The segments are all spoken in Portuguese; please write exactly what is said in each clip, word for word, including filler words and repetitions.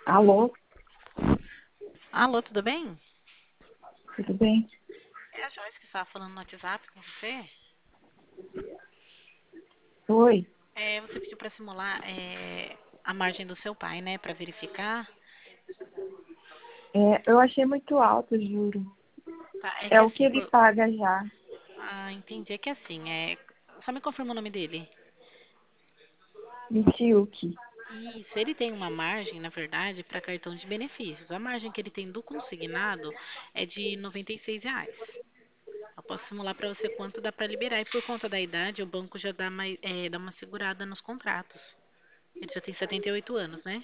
Alô, Alô, tudo bem? tudo bem? É a Joyce que estava falando no WhatsApp com você. Oi. É, você pediu para simular é, a margem do seu pai, né? Para verificar. É, eu achei muito alto o juro. Tá, é É que o que assim, ele por... paga já. ah, entendi. É que assim, é... só me confirma o nome dele. Michiuki. Isso, ele tem uma margem, na verdade, para cartão de benefícios. A margem que ele tem do consignado é de noventa e seis reais. Eu posso simular para você quanto dá para liberar. E por conta da idade, o banco já dá, mais, é, dá uma segurada nos contratos. Ele já tem setenta e oito anos, né?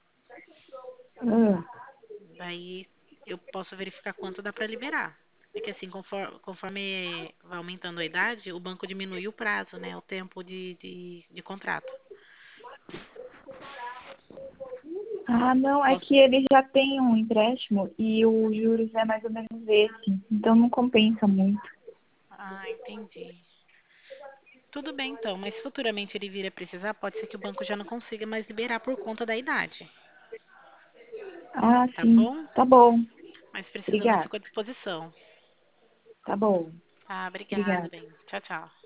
Ah, Daí eu posso verificar quanto dá para liberar. É que assim, conforme, conforme vai aumentando a idade, o banco diminui o prazo, né? O tempo de, de, de contrato. Ah, não, é Posso... que ele já tem um empréstimo e o juros é mais ou menos esse. Então não compensa muito. Ah, entendi. Tudo bem então, mas se futuramente ele vir a precisar, pode ser que o banco já não consiga mais liberar por conta da idade, Ah, tá sim. bom? Tá bom. Mas precisando, eu Obrigada. fico à disposição. Tá bom. Tá, obrigada, Obrigada. bem. Tchau, tchau.